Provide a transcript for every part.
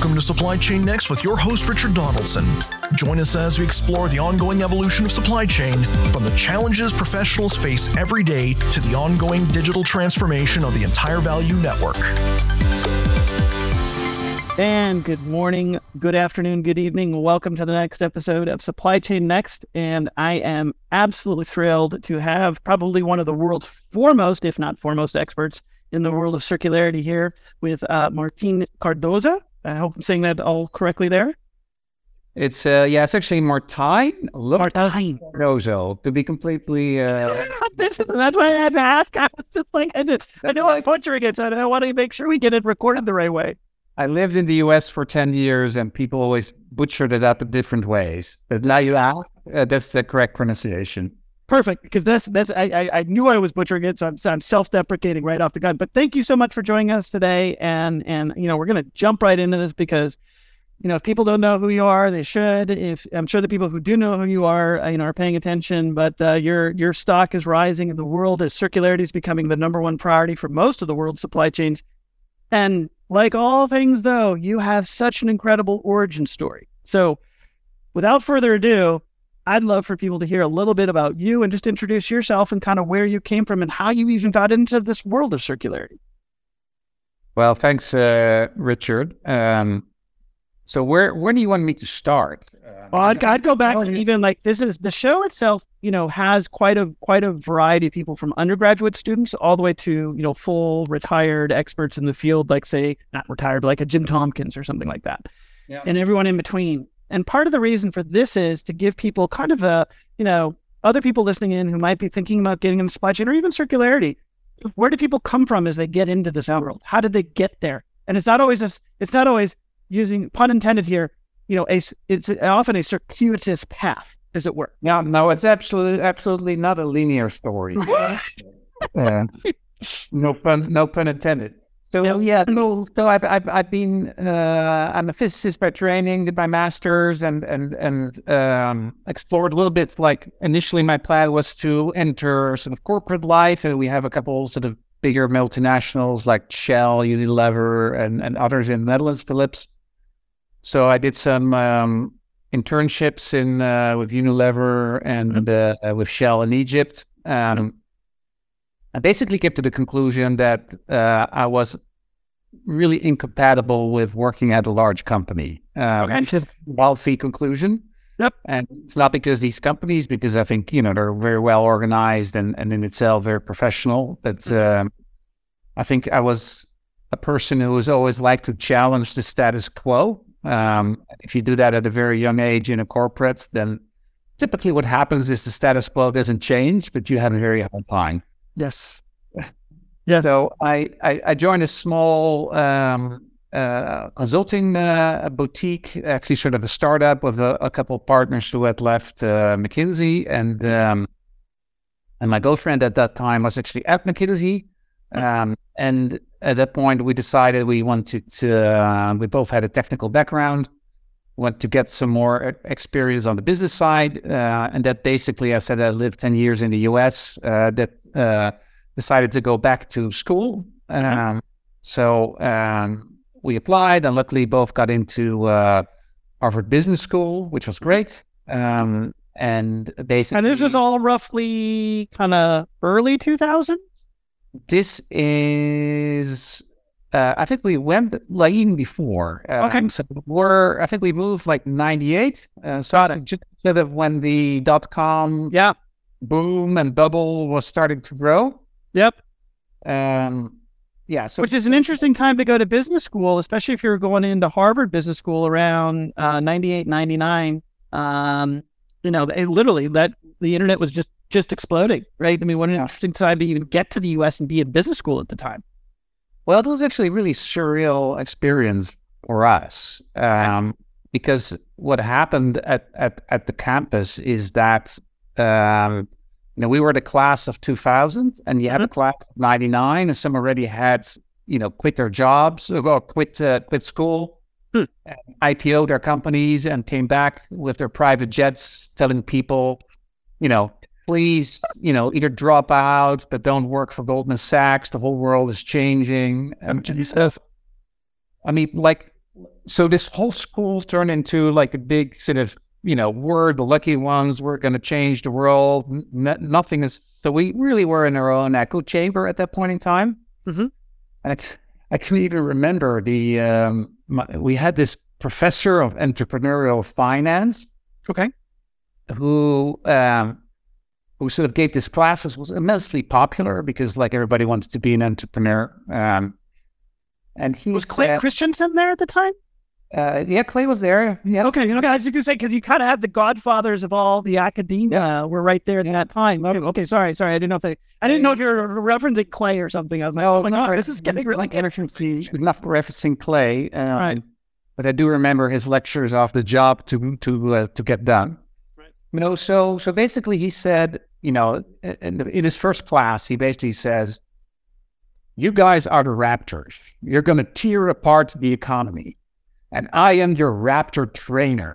Welcome to Supply Chain Next with your host, Richard Donaldson. Join us as we explore the ongoing evolution of supply chain, from the challenges professionals face every day to the ongoing digital transformation of the entire value network. And good morning, good afternoon, good evening. Welcome to the next episode of Supply Chain Next. And I am absolutely thrilled to have probably one of the world's foremost, if not foremost, experts in the world of circularity here with Martín Cardoza. I hope I'm saying that all correctly there. It's actually Martín Cardozo, to be completely... That's why I had to ask. I was just like, I know I'm butchering it, so I want to make sure we get it recorded the right way. I lived in the US for 10 years and people always butchered it up in different ways. But now you ask, that's the correct pronunciation. Perfect, because that's I knew I was butchering it, so I'm self-deprecating right off the gun. But thank you so much for joining us today, and we're going to jump right into this because if people don't know who you are, they should. If I'm sure the people who do know who you are, are paying attention. But your stock is rising in the world as circularity is becoming the number one priority for most of the world's supply chains. And like all things, though, you have such an incredible origin story. So, without further ado, I'd love for people to hear a little bit about you and just introduce yourself and kind of where you came from and how you even got into this world of circularity. Well, thanks, Richard. So where do you want me to start? Well, I'd go back and even this is the show itself, has quite a variety of people from undergraduate students all the way to, full retired experts in the field, like say, not retired, but like a Jim Tompkins or something like that. Yeah. And everyone in between. And part of the reason for this is to give people kind of other people listening in who might be thinking about getting into supply chain or even circularity. Where do people come from as they get into this world? How did they get there? And it's not always using pun intended here, it's often a circuitous path, as it were. Yeah, no, it's absolutely not a linear story. No pun intended. So I've been I'm a physicist by training, did my master's and explored a little bit. Like initially, my plan was to enter sort of corporate life, and we have a couple sort of bigger multinationals like Shell, Unilever, and others in the Netherlands, Philips. So I did some internships with Unilever and with Shell in Egypt. I basically came to the conclusion that I was really incompatible with working at a large company. Wealthy conclusion. Yep. And it's not because these companies, because I think, they're very well organized and in itself very professional. But I think I was a person who has always liked to challenge the status quo. If you do that at a very young age in a corporate, then typically what happens is the status quo doesn't change, but you have a very hard time. Yes. Yeah. So I joined a small consulting boutique, actually sort of a startup with a couple of partners who had left McKinsey, and my girlfriend at that time was actually at McKinsey. And at that point, we decided we wanted to. We both had a technical background. Want to get some more experience on the business side, and that basically, I said I lived 10 years in the US. Decided to go back to school. So we applied, and luckily both got into Harvard Business School, which was great. And basically, and this is all roughly kind of early 2000s. This is. I think we went even before. Okay. So I think we moved 98. Just sort of when the .com boom and bubble was starting to grow. Yep. So which is an interesting time to go to business school, especially if you're going into Harvard Business School around 98, 99. Literally that the internet was just exploding, right? I mean, what an interesting time to even get to the US and be in business school at the time. Well, it was actually a really surreal experience for us, because what happened at the campus is that we were the class of 2000, and you had a class of 99, and some already had quit their jobs or quit school, IPO'd their companies, and came back with their private jets, telling people, please, either drop out, but don't work for Goldman Sachs. The whole world is changing. Jesus. I mean, so this whole school turned into like a big sort of, we're the lucky ones. We're going to change the world. Nothing is. So we really were in our own echo chamber at that point in time. Mm-hmm. And I can even remember we had this professor of entrepreneurial finance. Okay. Who sort of gave this class, was immensely popular because like everybody wants to be an entrepreneur. And he was Clay Christensen there at the time? Yeah, Clay was there. Yeah. Okay. I was just gonna say, because you kind of had the godfathers of all the academia were right there at that time. Okay, sorry. I didn't know if you were referencing Clay or something. I was like, oh my God, this is getting really interesting. Enough referencing Clay, right? But I do remember his lectures off the job to get done. Right. So basically, he said, in his first class, he basically says, "You guys are the raptors. You're going to tear apart the economy. And I am your raptor trainer."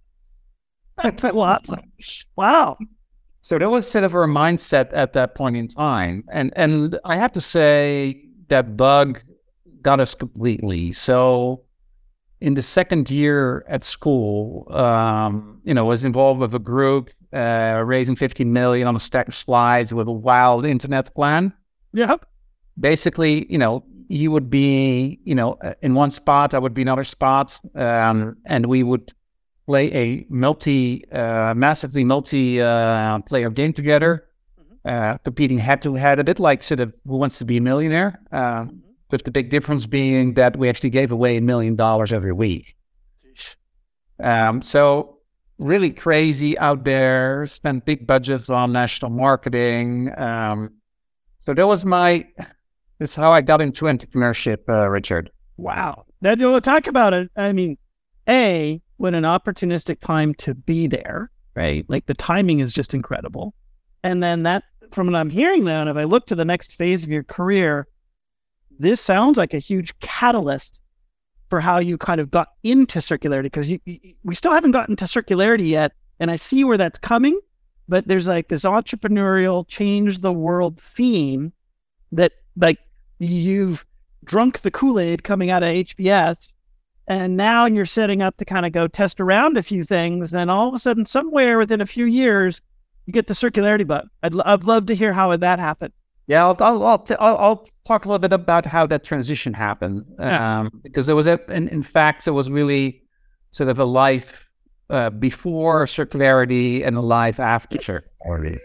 Wow. So that was sort of our mindset at that point in time. And I have to say that bug got us completely. So in the second year at school, was involved with a group raising 15 million on a stack of slides with a wild internet plan. Yep. Basically, he would be, in one spot, I would be in another spot, and we would play a massively multi-player game together, competing head-to-head, a bit like sort of Who Wants to Be a Millionaire, with the big difference being that we actually gave away $1 million every week. So really crazy out there, spent big budgets on national marketing. So that was that's how I got into entrepreneurship, Richard. Wow. That we'll talk about it. I mean, what an opportunistic time to be there, right? Like the timing is just incredible. And then that, from what I'm hearing then, if I look to the next phase of your career, this sounds like a huge catalyst for how you kind of got into circularity, because we still haven't gotten to circularity yet. And I see where that's coming, but there's like this entrepreneurial change the world theme that like you've drunk the Kool-Aid coming out of HBS, and now you're setting up to kind of go test around a few things. Then all of a sudden, somewhere within a few years, you get the circularity bug. I'd love to hear how that happened. Yeah, I'll talk a little bit about how that transition happened, because there was in fact, there was really sort of a life before circularity and a life after circularity.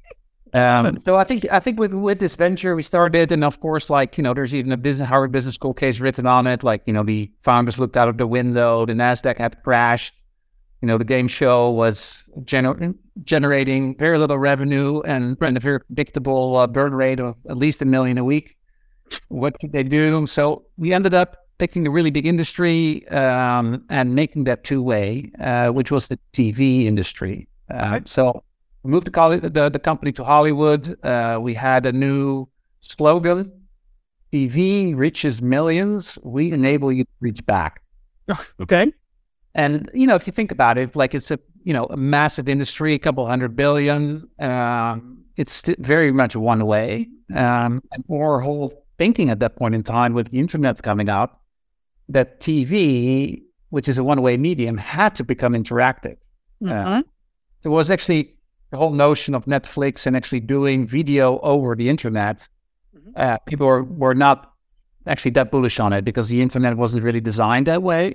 So I think with this venture we started, and of course, like, there's even a Harvard Business School case written on it. Like, the founders looked out of the window, the NASDAQ had crashed, the game show was generating very little revenue and a very predictable burn rate of at least $1 million a week. What could they do? So we ended up picking a really big industry and making that two-way, which was the TV industry. So we moved the company to Hollywood. We had a new slogan: TV reaches millions. We enable you to reach back. Okay. And, if you think about it, like it's a massive industry, a couple $100 billion. It's very much one way. And our whole thinking at that point in time with the internet coming out, that TV, which is a one-way medium, had to become interactive. There was actually the whole notion of Netflix and actually doing video over the internet. People were not actually that bullish on it because the internet wasn't really designed that way.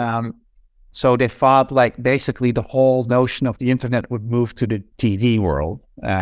So they thought like basically the whole notion of the internet would move to the TV world.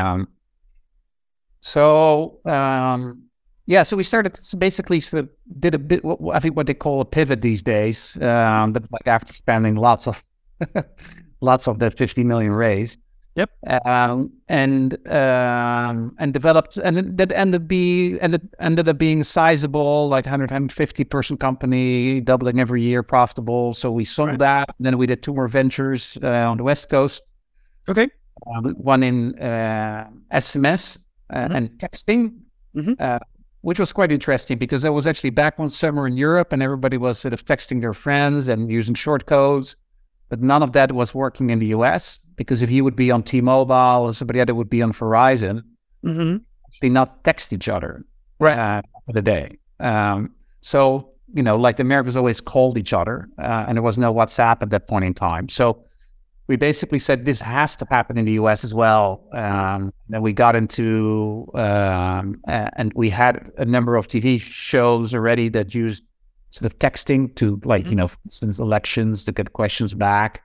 So we started basically did a bit, I think what they call a pivot these days, but like after spending lots of that 50 million raise. Yep. And developed, and that ended up being sizable, like 150 person company, doubling every year, profitable. So we sold that. And then we did 2 more ventures on the West Coast. Okay. One in SMS and texting, which was quite interesting because I was actually back one summer in Europe and everybody was sort of texting their friends and using short codes, but none of that was working in the US. Because if you would be on T-Mobile or somebody other would be on Verizon, actually not text each other for the day. So like the Americans always called each other, and there was no WhatsApp at that point in time. So we basically said this has to happen in the US as well. Then we got into, and we had a number of TV shows already that used sort of texting to, like, for instance, elections to get questions back,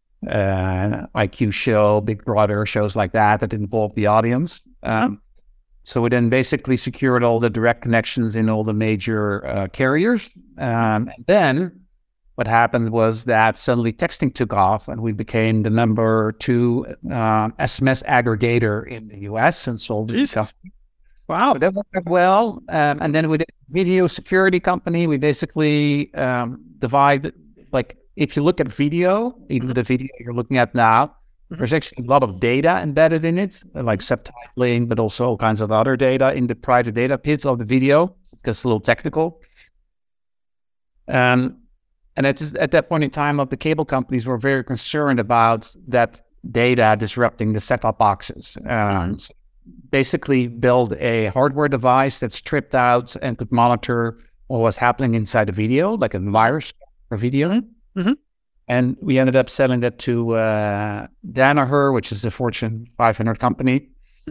IQ show, Big Brother, shows like that involved the audience. So we then basically secured all the direct connections in all the major carriers. And then what happened was that suddenly texting took off, and we became the number 2 SMS aggregator in the US and sold it. Wow. So that worked well. And then we did a video security company. We basically divide, like, if you look at video, even the video you're looking at now, there's actually a lot of data embedded in it, like subtitling, but also all kinds of other data in the private data pits of the video. It gets a little technical. And at that point in time, the cable companies were very concerned about that data disrupting the set-top boxes. So basically build a hardware device that stripped out and could monitor what was happening inside the video, like a virus for video. And we ended up selling that to Danaher, which is a Fortune 500 company.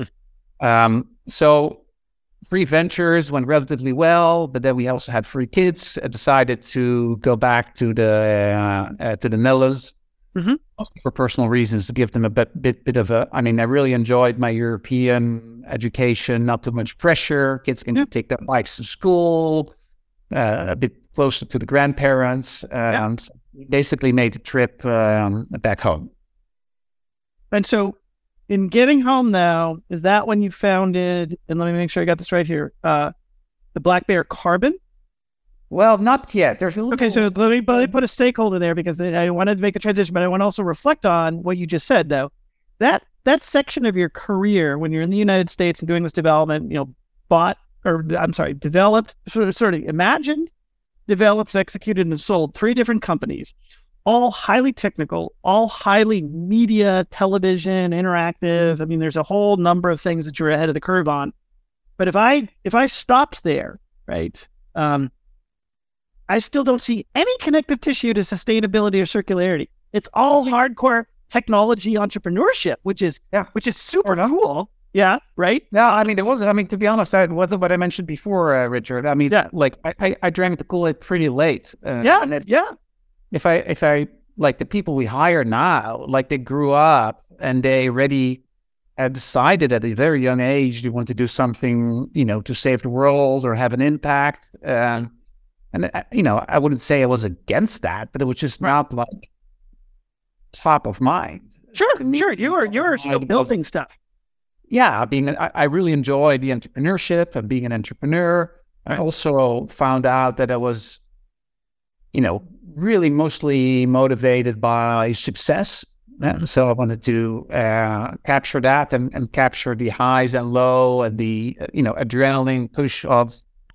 So Free Ventures went relatively well, but then we also had Free Kids. I decided to go back to the Netherlands for personal reasons, to give them a bit of a. I mean, I really enjoyed my European education, not too much pressure. Kids can take their bikes to school, a bit closer to the grandparents, and basically made the trip back home. And so, in getting home now, is that when you founded, and let me make sure I got this right here, the Black Bear Carbon? Well, not yet. There's a little... Okay, so let me put a stakeholder there, because I wanted to make the transition, but I want to also reflect on what you just said, though. That section of your career, when you're in the United States and doing this development, developed, sort of imagined, developed, executed, and sold 3 different companies, all highly technical, all highly media, television, interactive. I mean, there's a whole number of things that you're ahead of the curve on. But if I stopped there, right, I still don't see any connective tissue to sustainability or circularity. It's all hardcore technology entrepreneurship, which is super cool. Yeah, right? No, I mean, to be honest, what I mentioned before, Richard. I mean, like, I drank the Kool-Aid pretty late. If I like the people we hire now, like, they grew up and they already had decided at a very young age they want to do something, to save the world or have an impact. And I wouldn't say I was against that, but it was just not like top of mind. Sure. You were still building stuff. Yeah, I really enjoyed the entrepreneurship and being an entrepreneur. I also found out that I was, really mostly motivated by success. So I wanted to capture that and capture the highs and low and the, adrenaline push of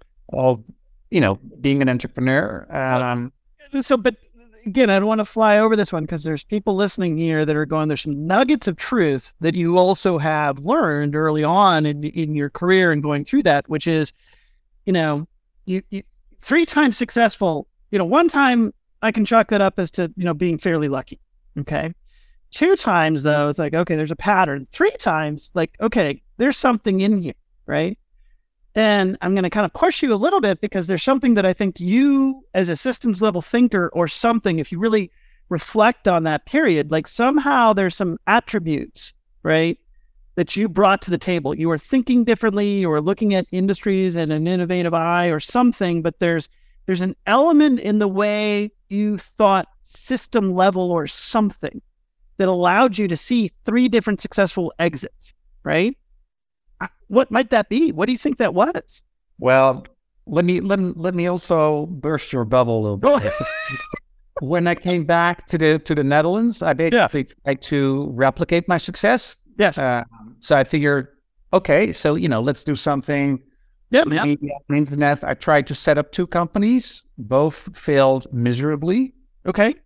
being an entrepreneur. But again, I don't want to fly over this one, because there's people listening here that are going, there's some nuggets of truth that you also have learned early on in your career and going through that, which is, you 3 times successful, one time I can chalk that up as to, being fairly lucky. Okay. 2 times though, it's like, okay, there's a pattern. 3 times, like, okay, there's something in here. Right. And I'm going to kind of push you a little bit, because there's something that I think you, as a systems level thinker or something, if you really reflect on that period, like, somehow there's some attributes, right, that you brought to the table. You were thinking differently, you were looking at industries in an innovative eye or something, but there's an element in the way you thought system level or something that allowed you to see 3 different successful exits, right? What might that be? What do you think that was? Well, let me also burst your bubble a little bit. When I came back to the Netherlands, I basically tried to replicate my success. Yes. So I figured, okay, so let's do something. Yeah, on the internet. I tried to set up 2 companies. Both failed miserably. Okay.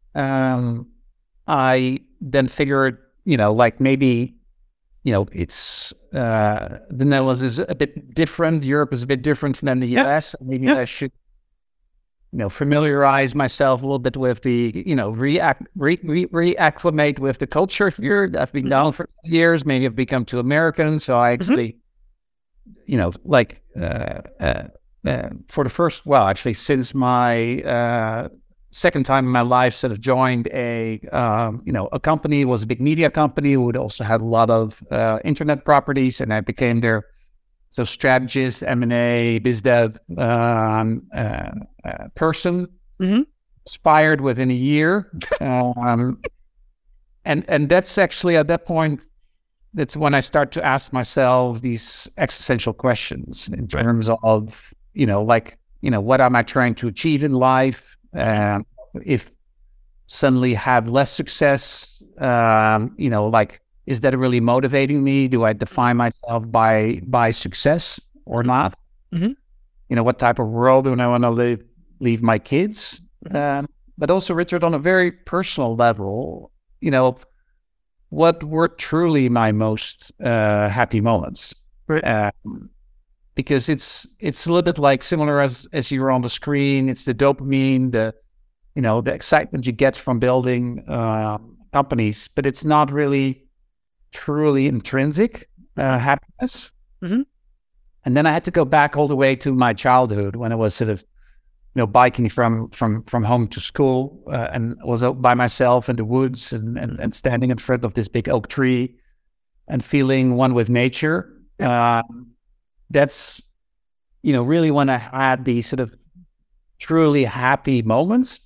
I then figured, like, maybe. It's the Netherlands is a bit different. Europe is a bit different than the US. Maybe I should familiarize myself a little bit with the, reacclimate with the culture here. I've been down for years. Maybe I've become too American. So I actually, for the first, actually since my second time in my life, sort of joined a company. It was a big media company who would also have a lot of internet properties, and I became their strategist, M&A, biz dev person. Expired within a year, and that's actually at that point. That's when I start to ask myself these existential questions in terms of what am I trying to achieve in life? If suddenly have less success, is that really motivating me? Do I define myself by success or not? What type of world do I want to leave my kids? But also, Richard, on a very personal level, what were truly my most happy moments? Right. Because it's a little bit like similar as you're on the screen. It's the dopamine, the excitement you get from building companies, but it's not really truly intrinsic happiness. And then I had to go back all the way to my childhood when I was sort of biking from home to school and was out by myself in the woods and standing in front of this big oak tree and feeling one with nature. That's really when I had these sort of truly happy moments.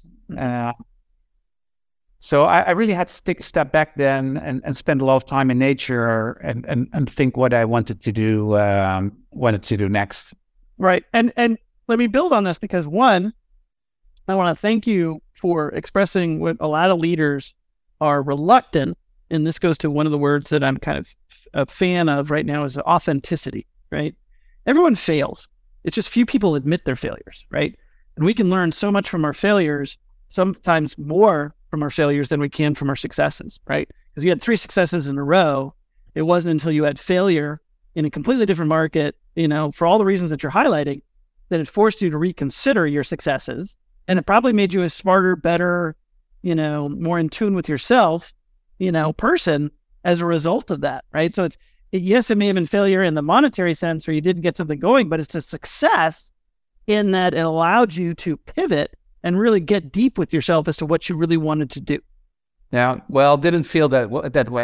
So I really had to take a step back then and spend a lot of time in nature and think what I wanted to do next. Right. And let me build on this because one, I want to thank you for expressing what a lot of leaders are reluctant. And this goes to one of the words that I'm kind of a fan of right now is authenticity, right? Everyone fails. It's just few people admit their failures, right? And we can learn so much from our failures, sometimes more from our failures than we can from our successes, right? Because you had 3 successes in a row. It wasn't until you had failure in a completely different market, for all the reasons that you're highlighting, that it forced you to reconsider your successes. And it probably made you a smarter, better, more in tune with yourself, person as a result of that, right? So yes, it may have been failure in the monetary sense, or you didn't get something going, but it's a success in that it allowed you to pivot and really get deep with yourself as to what you really wanted to do. Yeah, didn't feel that way.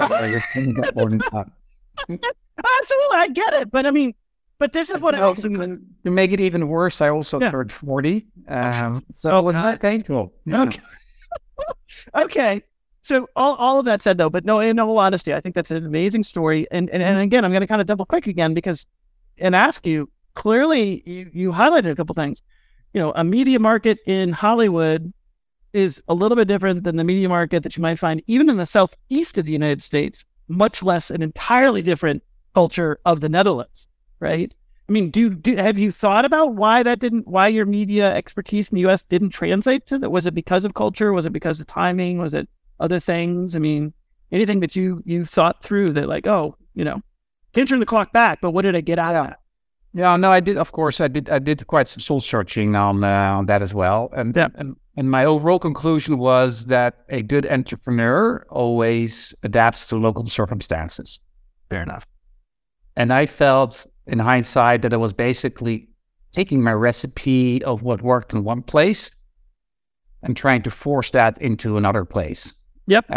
Absolutely, I get it, but this is what to make it even worse. I also turned 40, so it was not painful. Yeah. Okay. So all of that said, though, but no, in all honesty, I think that's an amazing story. And again, I'm going to kind of double click again and ask you, clearly you highlighted a couple things. A media market in Hollywood is a little bit different than the media market that you might find even in the southeast of the United States, much less an entirely different culture of the Netherlands, right? Have you thought about why your media expertise in the U.S. didn't translate to that? Was it because of culture? Was it because of timing? Was it other things? Anything that you thought through that can't turn the clock back, but what did I get out of it? Yeah, no, I did. Of course, I did quite some soul searching on that as well. And my overall conclusion was that a good entrepreneur always adapts to local circumstances. Fair enough. And I felt in hindsight that I was basically taking my recipe of what worked in one place and trying to force that into another place. Yep.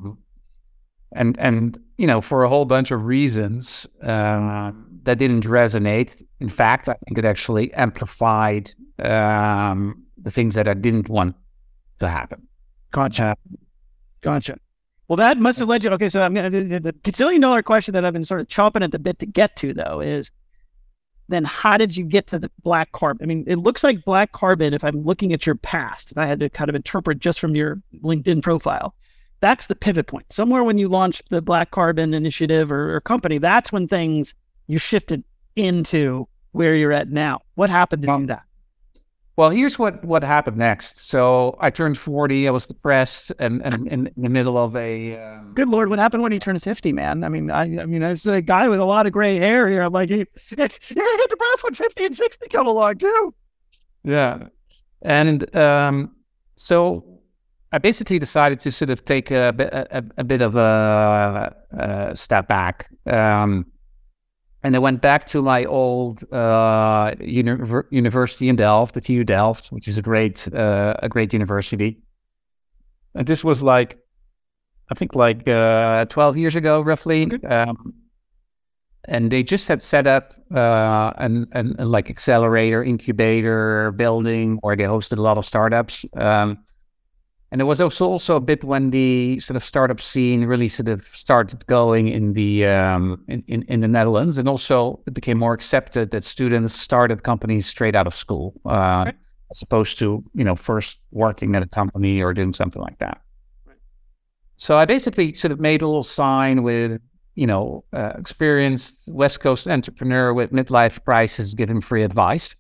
And for a whole bunch of reasons, that didn't resonate. In fact, I think it actually amplified the things that I didn't want to happen. Gotcha. Well, that must have led you. Okay, so the gazillion-dollar question that I've been sort of chomping at the bit to get to, though, is then how did you get to the black carbon? It looks like black carbon, if I'm looking at your past, I had to kind of interpret just from your LinkedIn profile, that's the pivot point. Somewhere when you launched the Black Carbon initiative or company, that's when you shifted into where you're at now. What happened to do that? Well, here's what happened next. So I turned 40. I was depressed and in the middle of a... Good Lord, what happened when you turned 50, man? As a guy with a lot of gray hair here, I'm like, you're going to get depressed when 50 and 60 come along, too. Yeah. And so I basically decided to sort of take a bit of a step back. And I went back to my old university in Delft, the TU Delft, which is a great university. And this was like, I think 12 years ago, roughly. Okay. And they just had set up an like accelerator, incubator building where they hosted a lot of startups. And it was also a bit when the sort of startup scene really sort of started going in the in the Netherlands, and also it became more accepted that students started companies straight out of school, Right. as opposed to first working at a company or doing something like that. Right. So I basically sort of made a little sign with experienced West Coast entrepreneur with midlife crisis giving free advice.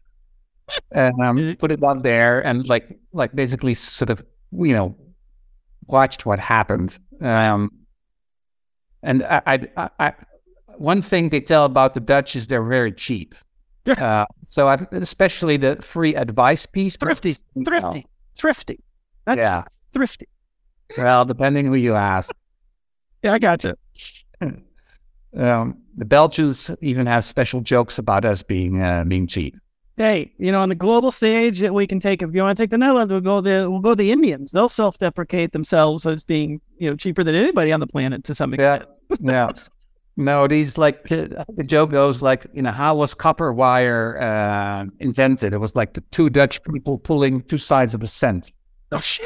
Put it on there and like basically sort of watched what happened. And I one thing they tell about the Dutch is they're very cheap. Yeah. So especially the free advice piece. Thrifty. That's Yeah. thrifty. Well, depending who you ask. Yeah, I gotcha. The Belgians even have special jokes about us being cheap. Hey, on the global stage that we can take, if you want to take the Netherlands, we'll go the Indians. They'll self-deprecate themselves as being, cheaper than anybody on the planet to some extent. Yeah. No, these the joke goes like, how was copper wire invented? It was like the two Dutch people pulling two sides of a cent. Oh, shit.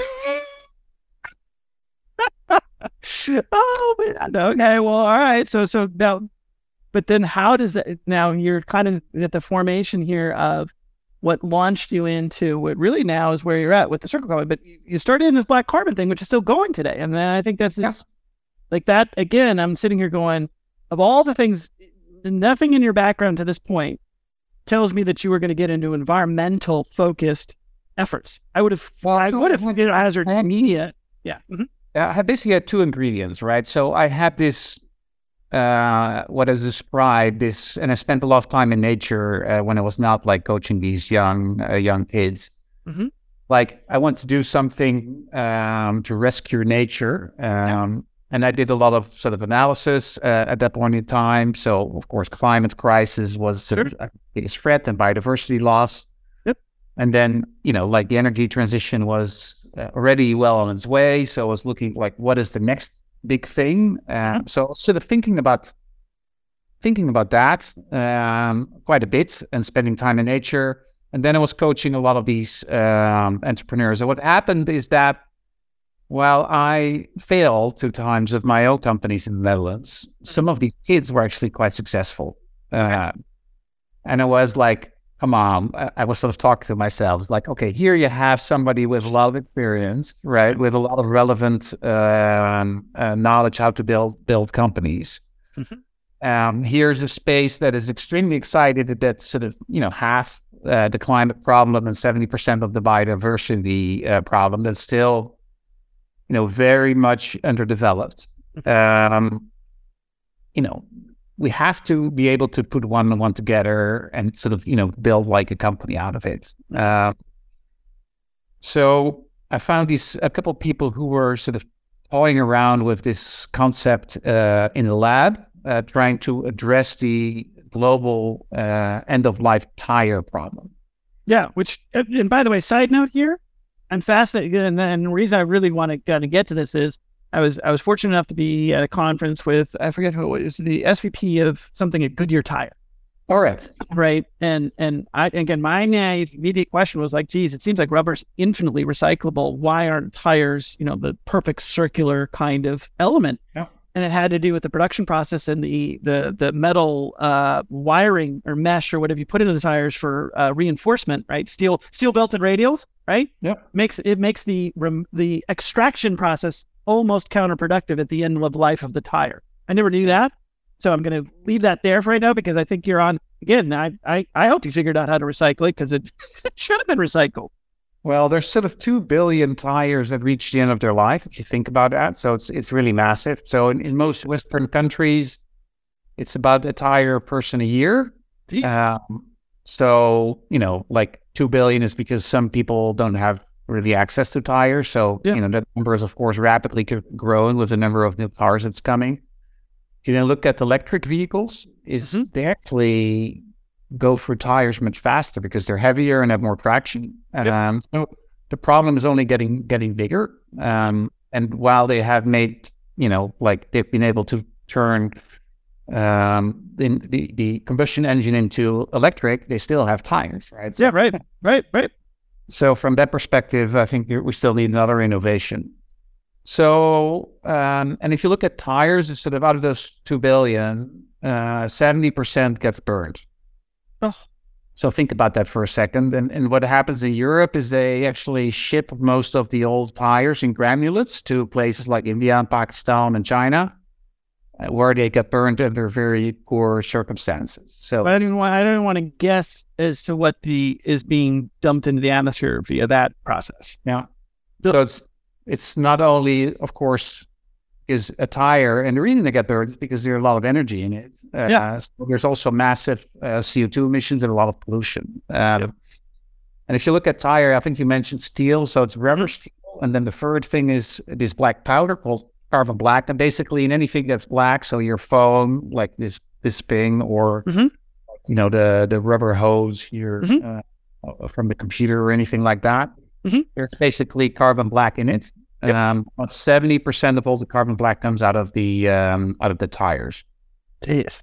Oh, man. Okay, well, all right. So now, but then how does that, now you're kind of at the formation here of what launched you into what really now is where you're at with the Circle Company, but you started in this black carbon thing, which is still going today. And then I think that's like that, again, I'm sitting here going, of all the things, nothing in your background to this point tells me that you were going to get into environmental focused efforts. I would have hazard media. Yeah. Mm-hmm. I basically had two ingredients, right? So I had this, what is described this, and I spent a lot of time in nature when I was not like coaching these young kids. Mm-hmm. Like I want to do something to rescue nature, and I did a lot of sort of analysis at that point in time. So of course, climate crisis was sort of a biggest threat, and biodiversity loss. Yep. And then like the energy transition was already well on its way. So I was looking like, what is the next big thing? So I was sort of thinking about that quite a bit and spending time in nature. And then I was coaching a lot of these entrepreneurs. And what happened is that while I failed 2 times with my own companies in the Netherlands, some of these kids were actually quite successful. And I was like, come on, I was sort of talking to myself. It's like, okay, here you have somebody with a lot of experience, right? With a lot of relevant knowledge how to build companies. Mm-hmm. Here's a space that is extremely excited that sort of, half the climate problem and 70% of the biodiversity problem that's still, very much underdeveloped. We have to be able to put one and one together and sort of, build like a company out of it. So I found a couple of people who were sort of toying around with this concept in the lab, trying to address the global end-of-life tire problem. Yeah, which, and by the way, side note here, I'm fascinated, and the reason I really want to kind of get to this is I was fortunate enough to be at a conference with, I forget who it was, the SVP of something at Goodyear Tire. All right. Right. And I, again, my naive immediate question was like, geez, it seems like rubber's infinitely recyclable. Why aren't tires, the perfect circular kind of element? Yeah. And it had to do with the production process and the metal wiring or mesh or whatever you put into the tires for reinforcement, right? Steel belted radials, right? Yep. Makes the extraction process almost counterproductive at the end of the life of the tire. I never knew that. So I'm going to leave that there for right now because I think you're on, again, I hope you figured out how to recycle it because it should have been recycled. Well, there's sort of 2 billion tires that reach the end of their life, if you think about that. So it's really massive. So in most Western countries, it's about a tire person a year. So, like 2 billion is because some people don't have really access to tires. So, that number is, of course, rapidly growing with the number of new cars that's coming. If you then look at electric vehicles, they actually go through tires much faster because they're heavier and have more traction. So the problem is only getting bigger. And while they have made, they've been able to turn the combustion engine into electric, they still have tires, right? So, right. So from that perspective, I think we still need another innovation. So, and if you look at tires, it's sort of out of those 2 billion, 70% gets burned. Oh. So think about that for a second. And what happens in Europe is they actually ship most of the old tires in granulates to places like India and Pakistan and China, where they get burned under very poor circumstances. So but I don't want to guess as to what is being dumped into the atmosphere via that process. Yeah. So it's not only, of course, is a tire, and the reason they get burned is because there's a lot of energy in it. So there's also massive CO2 emissions and a lot of pollution. And if you look at tire, I think you mentioned steel, so it's rubber steel, and then the third thing is this black powder called carbon black. And basically, in anything that's black, so your phone, like this thing, or the rubber hose here from the computer or anything like that, there's basically carbon black in it. About 70% of all the carbon black comes out of the tires. Jeez.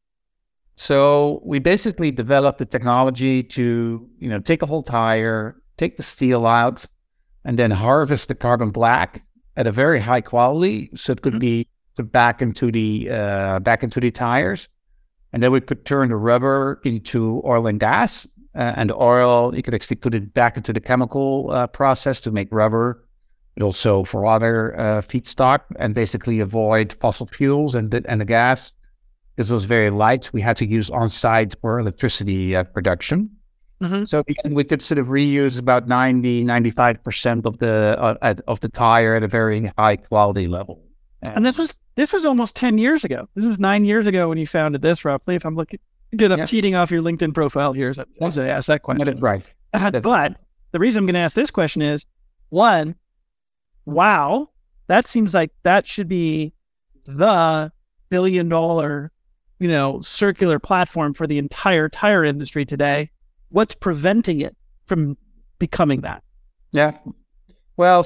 So we basically developed the technology to take a whole tire, take the steel out, and then harvest the carbon black at a very high quality, so it could be put back into the tires, and then we could turn the rubber into oil and gas, and oil you could actually put it back into the chemical process to make rubber. But also for other feedstock, and basically avoid fossil fuels and the gas. This was very light. We had to use on-site for electricity production. So again, we could sort of reuse about 95% of the tire at a very high quality level. And this was almost 10 years ago. This is 9 years ago when you founded this, roughly. If I'm looking, I'm cheating off your LinkedIn profile here. So I asked that question. That is right. But the reason I'm going to ask this question is, one, wow, that seems like that should be the $1 billion, circular platform for the entire tire industry today. What's preventing it from becoming that? Yeah. Well,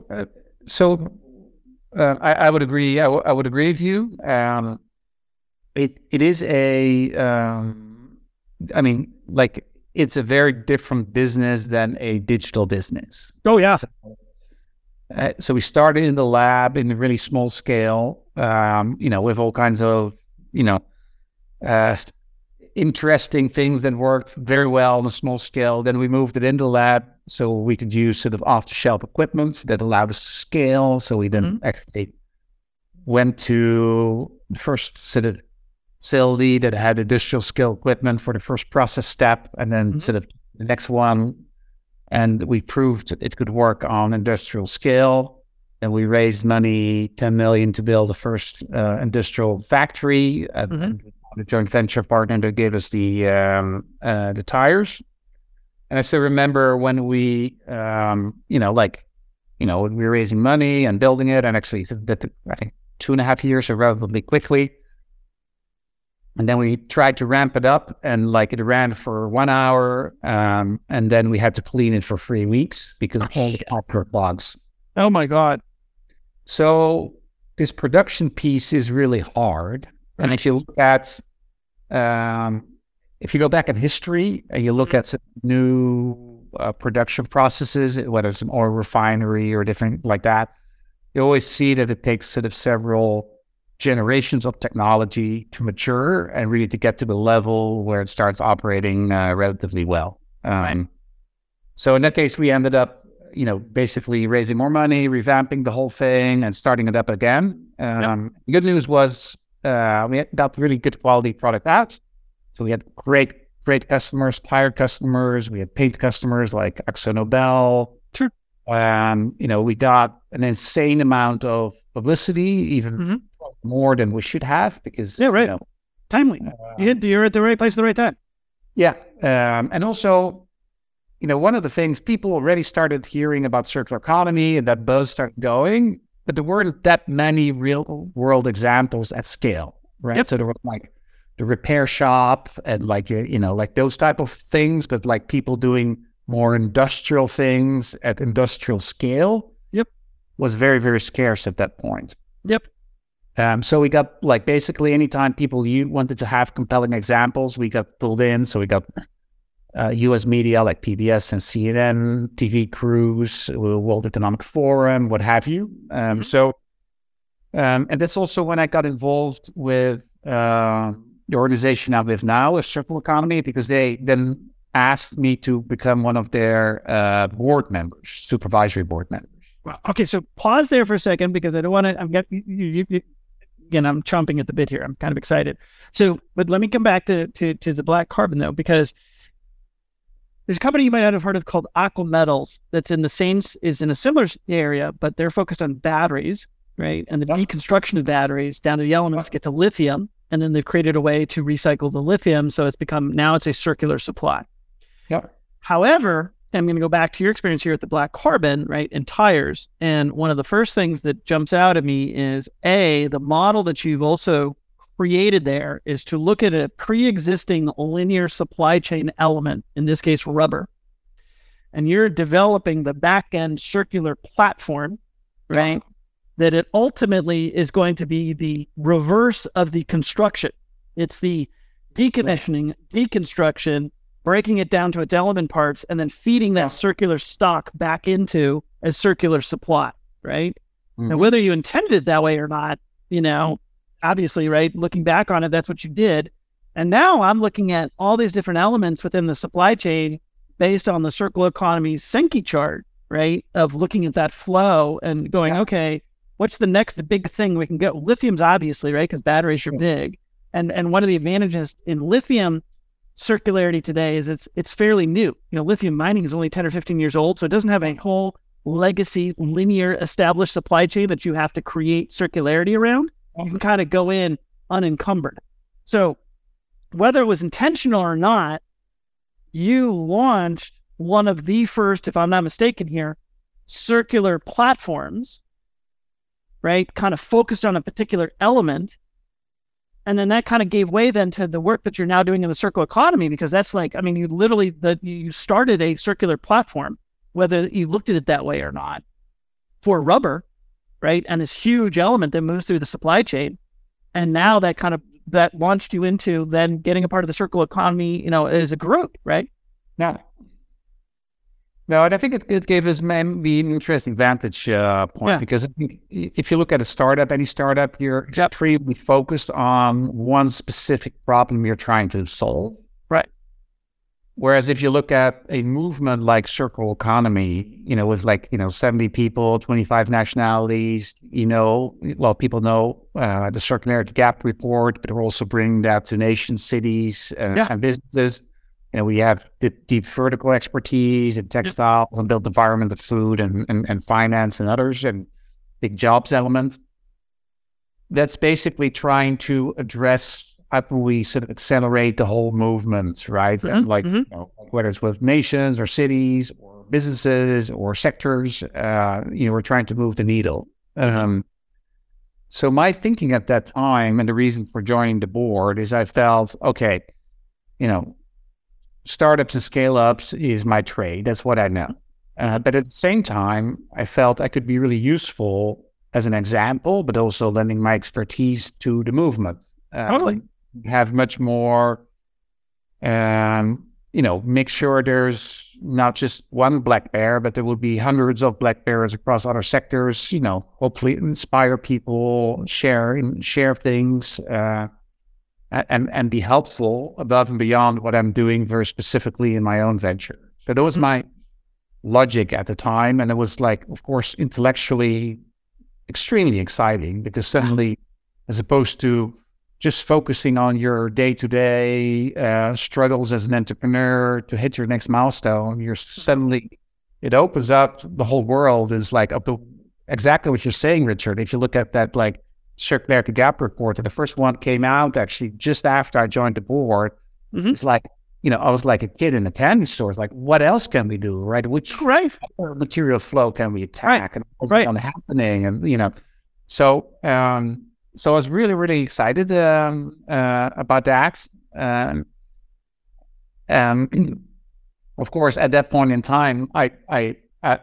I would agree. I would agree with you. It is it's a very different business than a digital business. Oh yeah. So we started in the lab in a really small scale, with all kinds of, interesting things that worked very well on a small scale. Then we moved it in the lab so we could use sort of off-the-shelf equipment that allowed us to scale. So we then actually went to the first sort of facility that had industrial scale equipment for the first process step, and then sort of the next one. And we proved it could work on industrial scale. And we raised money, 10 million, to build the first industrial factory. And a joint venture partner that gave us the tires. And I still remember when we, when we were raising money and building it, and actually that I think 2.5 years, so relatively quickly. And then we tried to ramp it up, and it ran for 1 hour, and then we had to clean it for 3 weeks because all the output logs. Oh my God! So this production piece is really hard. And if you look at, if you go back in history and you look at some new production processes, whether it's an oil refinery or different like that, you always see that it takes sort of several generations of technology to mature and really to get to the level where it starts operating relatively well. So in that case, we ended up, basically raising more money, revamping the whole thing, and starting it up again. The good news was we got really good quality product out. So we had great customers, tire customers. We had paint customers like AkzoNobel. Sure. We got an insane amount of publicity, even more than we should have, because timely. You're at the right place at the right time. Yeah, and also, one of the things people already started hearing about circular economy and that buzz started going, but there weren't that many real world examples at scale, right? Yep. So there was like the repair shop and like those type of things, but like people doing more industrial things at industrial scale. Yep. Was very, very scarce at that point. Yep. So we got like basically anytime people wanted to have compelling examples, we got pulled in. So we got U.S. media like PBS and CNN, TV crews, World Economic Forum, what have you. And that's also when I got involved with the organization I'm with now, a Circle Economy, because they then asked me to become one of their board members, supervisory board members. Well, okay, so pause there for a second because I don't want to. Again, I'm chomping at the bit here. I'm kind of excited. So, but let me come back to the black carbon though, because there's a company you might not have heard of called Aqua Metals that's is in a similar area, but they're focused on batteries, right? And the deconstruction of batteries down to the elements to get to lithium, and then they've created a way to recycle the lithium, so now it's a circular supply. Yep. However, I'm going to go back to your experience here at the black carbon, right, in tires. And one of the first things that jumps out at me is, the model that you've also created there is to look at a pre-existing linear supply chain element, in this case, rubber. And you're developing the back-end circular platform, right, that it ultimately is going to be the reverse of the construction. It's the decommissioning, deconstruction, breaking it down to its element parts, and then feeding that circular stock back into a circular supply, right? Mm-hmm. Now, whether you intended it that way or not, obviously, right, looking back on it, that's what you did. And now I'm looking at all these different elements within the supply chain based on the circular economy Sankey chart, right, of looking at that flow and going, okay, what's the next big thing we can go? Lithium's obviously, right, because batteries are big. And one of the advantages in lithium circularity today is it's fairly new. Lithium mining is only 10 or 15 years old, so it doesn't have a whole legacy, linear, established supply chain that you have to create circularity around. You can kind of go in unencumbered. So whether it was intentional or not, you launched one of the first, if I'm not mistaken here, circular platforms, right? Kind of focused on a particular element. And then that kind of gave way then to the work that you're now doing in the circular economy, because that's you started a circular platform, whether you looked at it that way or not, for rubber, right? And this huge element that moves through the supply chain. And now that launched you into then getting a part of the circular economy, as a group, right? No, and I think it gave us maybe an interesting vantage point, because I think if you look at any startup, you're extremely focused on one specific problem you're trying to solve. Right. Whereas if you look at a movement like circular economy, with 70 people, 25 nationalities, people know the Circularity Gap report, but we're also bringing that to nations, cities, and businesses. We have deep vertical expertise in textiles and built environment of food and finance and others, and big jobs element. That's basically trying to address how can we sort of accelerate the whole movement, right? Mm-hmm. Whether it's with nations or cities or businesses or sectors, we're trying to move the needle. So my thinking at that time, and the reason for joining the board, is I felt, okay, startups and scale-ups is my trade. That's what I know. But at the same time, I felt I could be really useful as an example, but also lending my expertise to the movement. Totally. Have much more, make sure there's not just one black bear, but there will be hundreds of black bears across other sectors, hopefully inspire people, share things, and be helpful above and beyond what I'm doing very specifically in my own venture. So that was my logic at the time. And it was of course, intellectually extremely exciting, because suddenly, as opposed to just focusing on your day-to-day struggles as an entrepreneur to hit your next milestone, it opens up the whole world. Is exactly what you're saying, Richard. If you look at that, Circularity Gap report, and the first one came out actually just after I joined the board. Mm-hmm. It's I was like a kid in a candy store. It's like, what else can we do, right? Which material flow can we attack, and what's happening, and so so I was really, really excited about DAX. Of course, at that point in time, I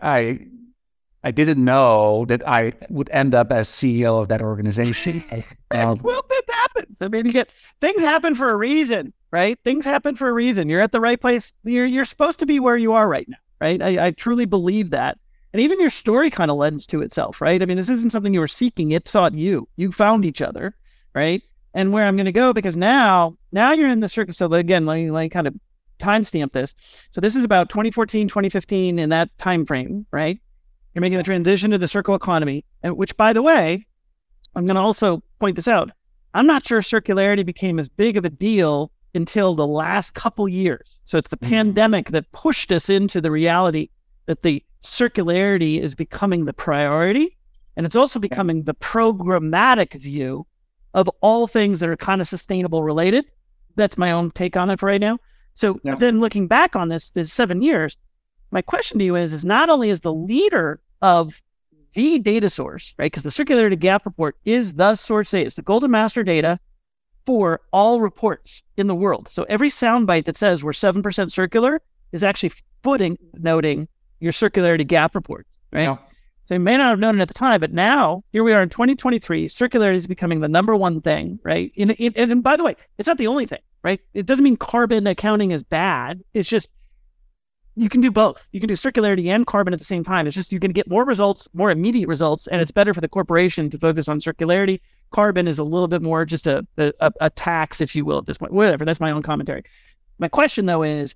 didn't know that I would end up as CEO of that organization. Well, that happens. I mean, things happen for a reason, right? Things happen for a reason. You're at the right place. You're supposed to be where you are right now, right? I truly believe that. And even your story kind of lends to itself, right? I mean, this isn't something you were seeking. It sought you. You found each other, right? And where I'm going to go, because now you're in the circle. So again, let me kind of timestamp this. So this is about 2014, 2015, in that time frame, right? You're making the transition to the circle economy, and which, by the way, I'm going to also point this out. I'm not sure circularity became as big of a deal until the last couple years. So it's the pandemic that pushed us into the reality that the circularity is becoming the priority, and it's also becoming the programmatic view of all things that are kind of sustainable related. That's my own take on it for right now. So then looking back on this 7 years, my question to you is not only is the leader of the data source, right? Because the Circularity Gap Report is the source data. It's the golden master data for all reports in the world. So every soundbite that says we're 7% circular is actually noting your Circularity Gap Report, right? Yeah. So you may not have known it at the time, but now, here we are in 2023, circularity is becoming the number one thing, right? And by the way, it's not the only thing, right? It doesn't mean carbon accounting is bad. It's just, you can do both. You can do circularity and carbon at the same time. It's just, you can get more results, more immediate results, and it's better for the corporation to focus on circularity. Carbon is a little bit more just a tax, if you will, at this point. Whatever, that's my own commentary. My question, though, is,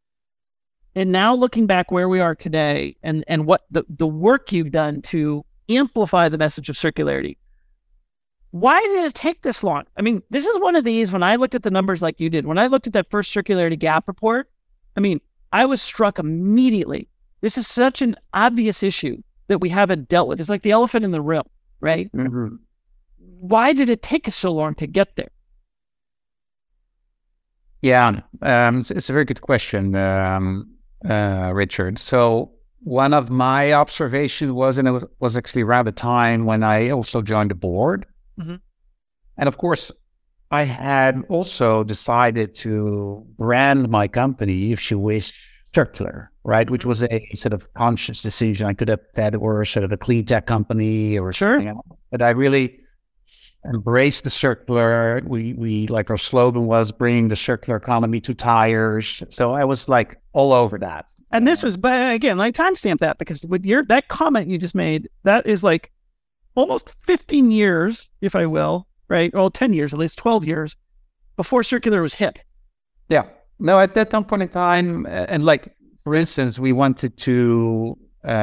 and now looking back where we are today and what the work you've done to amplify the message of circularity, why did it take this long? I mean, this is one of these, when I looked at the numbers like you did, when I looked at that first Circularity Gap Report, I mean, I was struck immediately. This is such an obvious issue that we haven't dealt with. It's like the elephant in the room, right? Mm-hmm. Why did it take us so long to get there? Yeah, it's a very good question, Richard. So one of my observations was, and it was actually around the time when I also joined the board. Mm-hmm. And of course, I had also decided to brand my company, if you wish, circular, right? Which was a sort of conscious decision. I could have said we're sort of a clean tech company or something else. But I really embraced the circular. We like, our slogan was bringing the circular economy to tires. So I was like all over that. And this was, but again, like, timestamp that, because with that comment you just made, that is like almost 15 years, if I will, right? Well, 10 years, at least 12 years before circular was hip. Yeah. No, at that point in time, and like, for instance, we wanted to,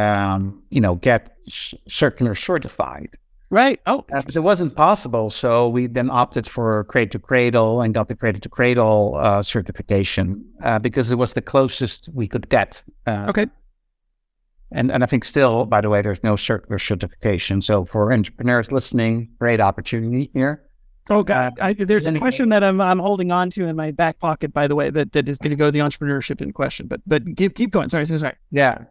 get circular certified. Right. Oh, but it wasn't possible. So we then opted for Cradle to Cradle and got the Cradle to Cradle certification because it was the closest we could get. Okay. And I think still, by the way, there's no circular certification. So for entrepreneurs listening, great opportunity here. Oh, God. There's a question that I'm holding on to in my back pocket, by the way, that is going to go to the entrepreneurship in question. But keep going. Sorry. Yeah.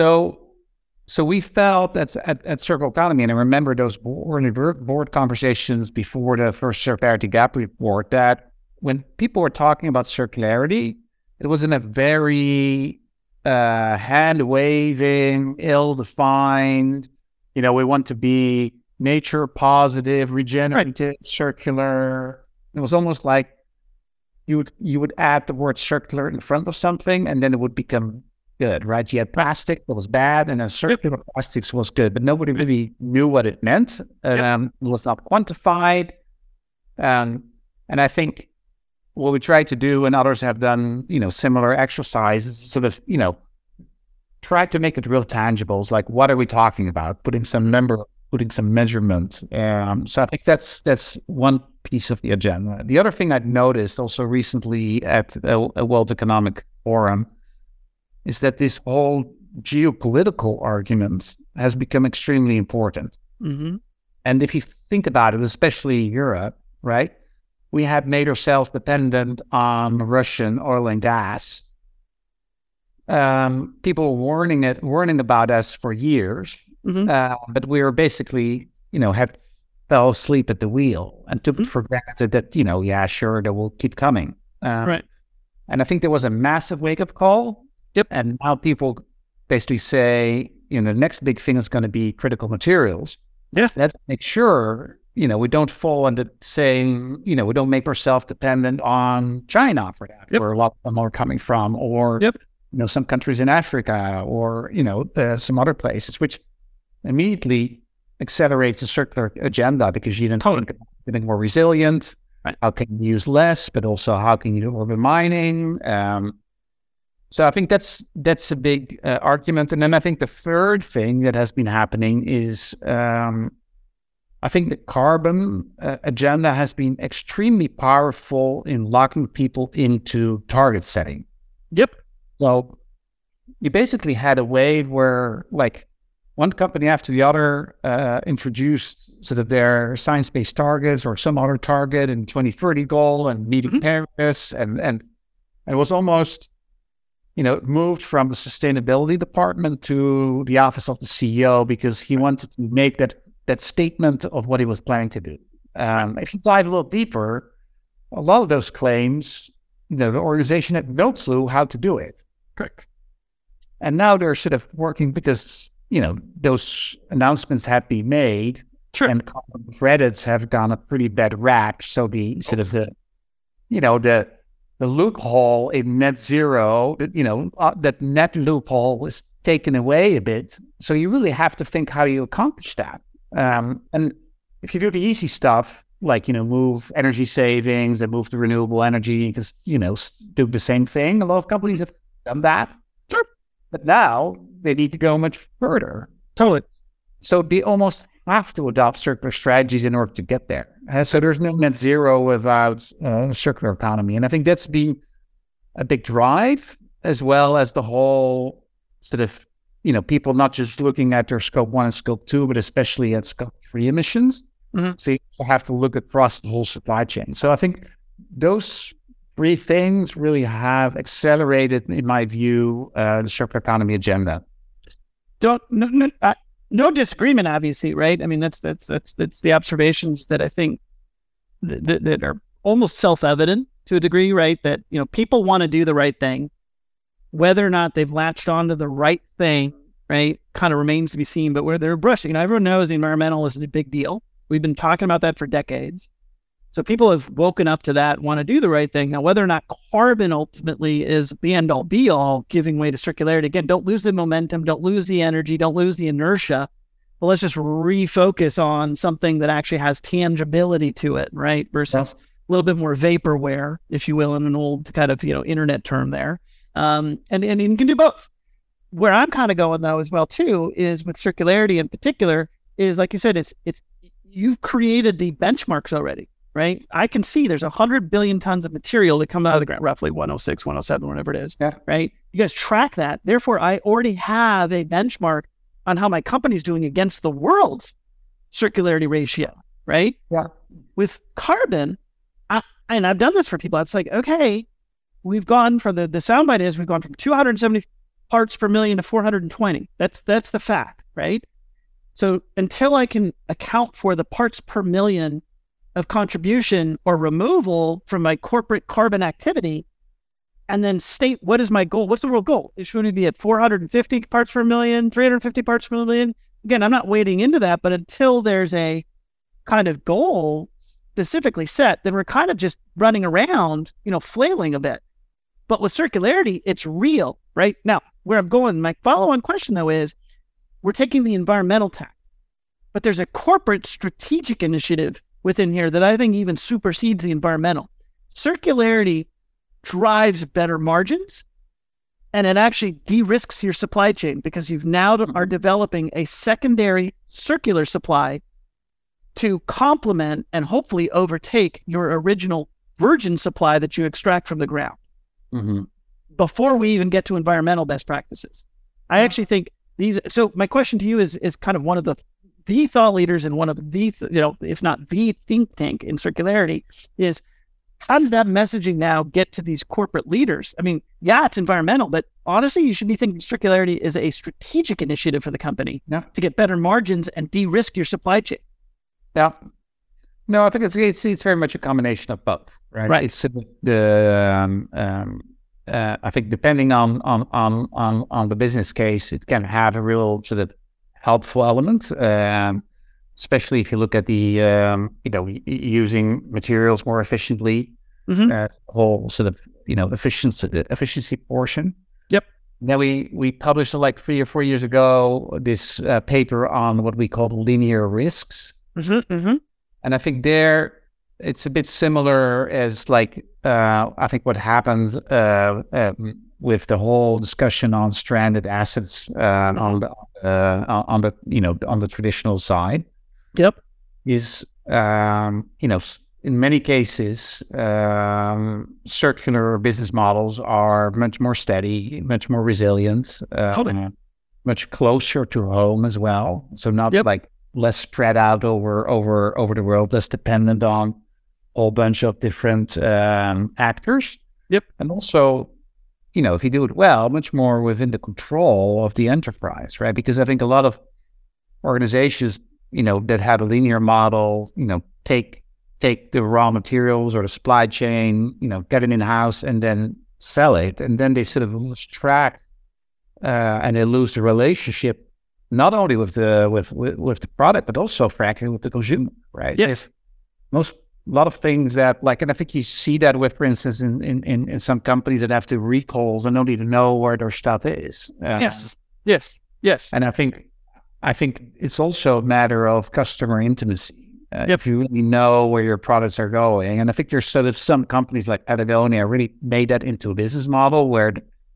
So we felt at Circle Economy, and I remember those board conversations before the first Circularity Gap Report, that when people were talking about circularity, it was in a very hand-waving, ill-defined, we want to be nature positive, regenerative, circular. It was almost like you would add the word circular in front of something, and then it would become good, right? You had plastic that was bad, and then circular plastics was good, but nobody really knew what it meant. It was not quantified. And I think what we tried to do, and others have done, similar exercises, sort of, try to make it real tangible. It's like, what are we talking about? Putting some number, putting some measurement. So I think that's one piece of the agenda. The other thing I've noticed also recently at a World Economic Forum is that this whole geopolitical argument has become extremely important. Mm-hmm. And if you think about it, especially Europe, right? we had made ourselves dependent on Russian oil and gas. People were warning about us for years, but we were basically, fell asleep at the wheel and took it for granted that, sure, they will keep coming. Right. And I think there was a massive wake-up call. Yep. And now people basically say, the next big thing is going to be critical materials. Yeah. Let's make sure, we don't fall into the same, we don't make ourselves dependent on China for that, where a lot of them are coming from, or, some countries in Africa, or, some other places, which immediately accelerates the circular agenda, because you don't becoming more resilient. Right. How can you use less, but also how can you do urban mining? So I think that's a big argument. And then I think the third thing that has been happening is I think the carbon agenda has been extremely powerful in locking people into target setting. Yep. So you basically had a wave where one company after the other introduced sort of their science-based targets or some other target and 2030 goal and meeting Paris, and it was almost, moved from the sustainability department to the office of the CEO, because he wanted to make that statement of what he was planning to do. If you dive a little deeper, a lot of those claims, the organization had no clue how to do it. Correct. And now they're sort of working because, those announcements have been made, and carbon credits have gone a pretty bad rap. So the sort of the loophole in net zero, that net loophole is taken away a bit. So you really have to think how you accomplish that. And if you do the easy stuff, move energy savings and move to renewable energy, because, do the same thing. A lot of companies have done that. Sure. But now they need to go much further. Totally. So they almost have to adopt circular strategies in order to get there. So there's no net zero without circular economy. And I think that's been a big drive, as well as the whole sort of, people not just looking at their scope 1 and scope 2, but especially at scope 3 emissions. So you have to look across the whole supply chain. So I think those 3 things really have accelerated, in my view, the circular economy agenda. No disagreement, obviously, right? I mean, that's the observations that I think that are almost self-evident to a degree, right? That, people want to do the right thing. Whether or not they've latched onto the right thing, right, kind of remains to be seen. But where they're brushing, everyone knows the environmental is a big deal. We've been talking about that for decades. So people have woken up to that, want to do the right thing. Now, whether or not carbon ultimately is the end-all, be-all, giving way to circularity, again, don't lose the momentum, don't lose the energy, don't lose the inertia. But let's just refocus on something that actually has tangibility to it, right? Versus a little bit more vaporware, if you will, in an old kind of, internet term there. And you can do both. Where I'm kind of going, though, as well, too, is with circularity in particular, is like you said, it's you've created the benchmarks already. Right? I can see there's 100 billion tons of material that come out of the ground, roughly 106, 107, whatever it is. Yeah. Right? You guys track that. Therefore, I already have a benchmark on how my company's doing against the world's circularity ratio. Right? Yeah. With carbon, and I've done this for people. It's like, okay, we've gone from the soundbite is we've gone from 270 parts per million to 420. That's the fact, right? So until I can account for the parts per million of contribution or removal from my corporate carbon activity, and then state what is my goal, what's the real goal? It should be at 450 parts per million, 350 parts per million. Again, I'm not wading into that, but until there's a kind of goal specifically set, then we're kind of just running around, flailing a bit. But with circularity, it's real, right? Now, where I'm going, my follow-on question, though, is we're taking the environmental tack, but there's a corporate strategic initiative within here that I think even supersedes the environmental. Circularity drives better margins, and it actually de-risks your supply chain, because you've now are developing a secondary circular supply to complement and hopefully overtake your original virgin supply that you extract from the ground. Before we even get to environmental best practices. I actually think so my question to you is kind of one of the thought leaders and one of the, if not the think tank in circularity, is how does that messaging now get to these corporate leaders? I mean, yeah, it's environmental, but honestly, you should be thinking circularity is a strategic initiative for the company to get better margins and de-risk your supply chain. Yeah. No, I think it's very much a combination of both, right? Right. It's I think depending on the business case, it can have a real sort of helpful element, especially if you look at the using materials more efficiently, whole sort of efficiency portion. Yep. Then we published like 3 or 4 years ago this paper on what we call linear risks. And I think there it's a bit similar as like I think what happened with the whole discussion on stranded assets on the traditional side. Yep. Is in many cases circular business models are much more steady, much more resilient, much closer to home as well. So not like less spread out over the world, less dependent on a whole bunch of different actors. Yep. And also, if you do it well, much more within the control of the enterprise, right? Because I think a lot of organizations, that have a linear model, take the raw materials or the supply chain, get it in-house and then sell it. And then they sort of lose track and they lose the relationship not only with the product, but also frankly with the consumer, right? Yes. A lot of things that and I think you see that with, for instance, in some companies that have to recalls and don't even know where their stuff is. Yes. And I think it's also a matter of customer intimacy. If you really know where your products are going. And I think there's sort of some companies like Patagonia really made that into a business model where,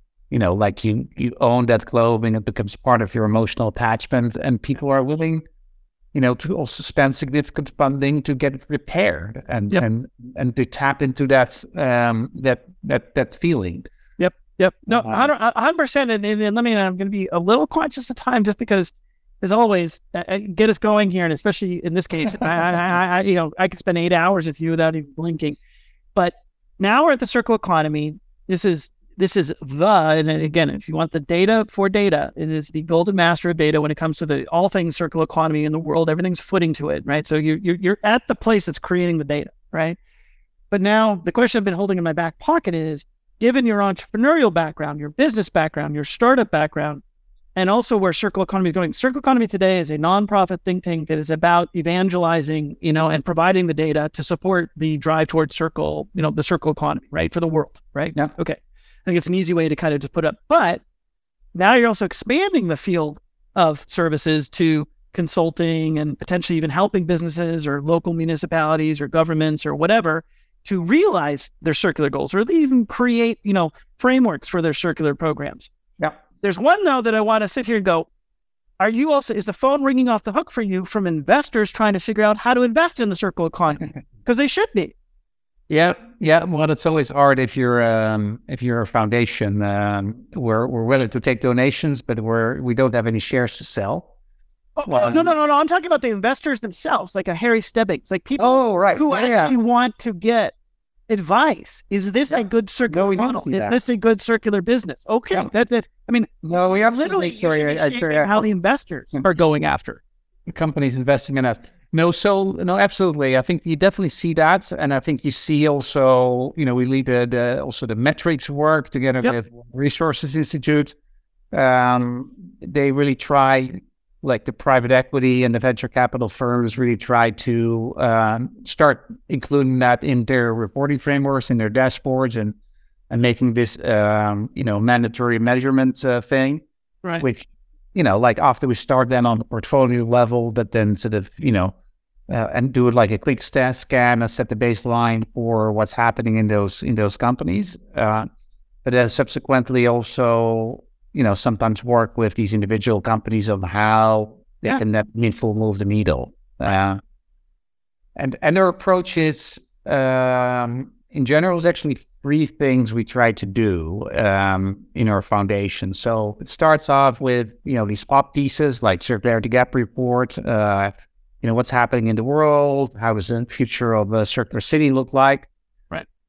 you own that clothing, it becomes part of your emotional attachment, and people are willing, to also spend significant funding to get it repaired and to tap into that feeling. Yep. No, 100%. And let me, I'm going to be a little conscious of time just because, as always, get us going here. And especially in this case, I could spend 8 hours with you without even blinking. But now we're at the circular economy. This is and again, if you want the data for data, it is the golden master of data when it comes to all things circular economy in the world. Everything's footing to it, right? So you're at the place that's creating the data, right? But now the question I've been holding in my back pocket is, given your entrepreneurial background, your business background, your startup background, and also where circular economy is going. Circular economy today is a nonprofit think tank that is about evangelizing, and providing the data to support the drive towards the circular economy, right? For the world, right? Yeah. Okay. I think it's an easy way to kind of just put up. But now you're also expanding the field of services to consulting and potentially even helping businesses or local municipalities or governments or whatever to realize their circular goals, or even create, frameworks for their circular programs. Yeah. There's one, though, that I want to sit here and go, is the phone ringing off the hook for you from investors trying to figure out how to invest in the circular economy? Because they should be. Yeah. Well, it's always hard if you're a foundation. We're willing to take donations, but we don't have any shares to sell. No. I'm talking about the investors themselves, like a Harry Stebbings, like people who actually want to get advice. Is this a good circular model? Is this a good circular business? Okay. No, we absolutely how the investors are going after the companies investing in us. No, absolutely. I think you definitely see that, and I think you see also, we lead the metrics work together with Resources Institute. They really try, like the private equity and the venture capital firms, really try to start including that in their reporting frameworks, in their dashboards, and making this mandatory measurement thing, right? Which after we start then on the portfolio level, but then sort of and do it like a quick scan and set the baseline for what's happening in those companies. But then subsequently also, sometimes work with these individual companies on how they can meaningfully move the needle. And their approach is, in general, is actually 3 things we try to do in our foundation. So it starts off with, these pop pieces like Circularity Gap Report, what's happening in the world, how does the future of a circular city look like? Right.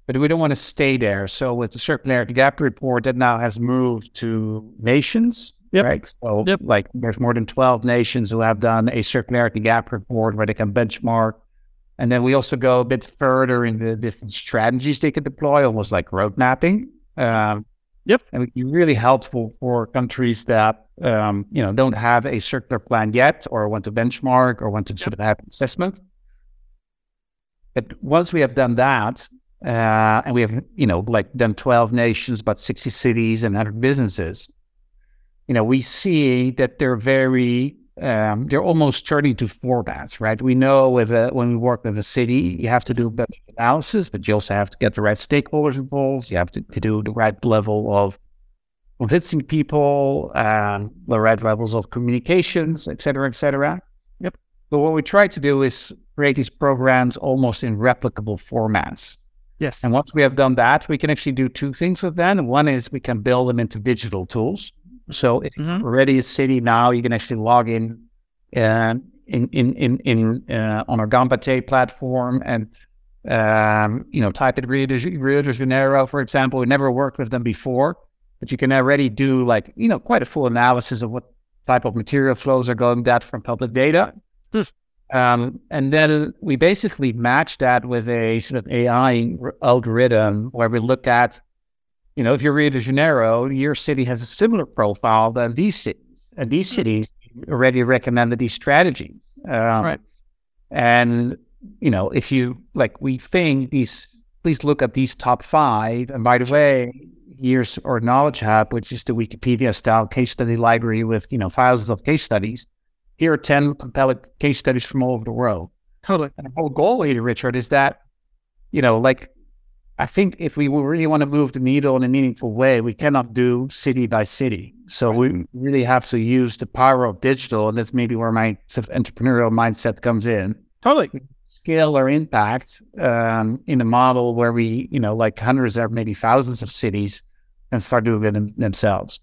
but we don't want to stay there. So with the Circularity Gap Report, that now has moved to nations, right? So like there's more than 12 nations who have done a Circularity Gap Report where they can benchmark. And then we also go a bit further in the different strategies they can deploy, almost like road mapping. And it would be really helpful for countries that, don't have a circular plan yet, or want to benchmark, or want to sort of have an assessment. But once we have done that, and we have, done 12 nations, about 60 cities and 100 businesses, we see that they're almost turning to formats, right? We know when we work with a city, you have to do better analysis, but you also have to get the right stakeholders involved. You have to do the right level of convincing people, the right levels of communications, et cetera, et cetera. But what we try to do is create these programs almost in replicable formats. Yes. And once we have done that, we can actually do two things with them. One is we can build them into digital tools. So if you're already a city now, you can actually log in on our Gambate platform and type in Rio de Janeiro, for example. We never worked with them before, but you can already do quite a full analysis of what type of material flows are going that from public data. And then we basically match that with a sort of AI algorithm where we look at, if you're Rio de Janeiro, your city has a similar profile than these cities. And these cities already recommended these strategies. Right. And, if you, we think please look at these top 5. And by the way, here's our Knowledge Hub, which is the Wikipedia-style case study library with, thousands of case studies. Here are 10 compelling case studies from all over the world. Totally. And the whole goal here, Richard, is that, I think if we really want to move the needle in a meaningful way, we cannot do city by city. So we really have to use the power of digital, and that's maybe where my sort of entrepreneurial mindset comes in. Totally. Scale our impact in a model where we, hundreds or maybe thousands of cities and start doing it themselves.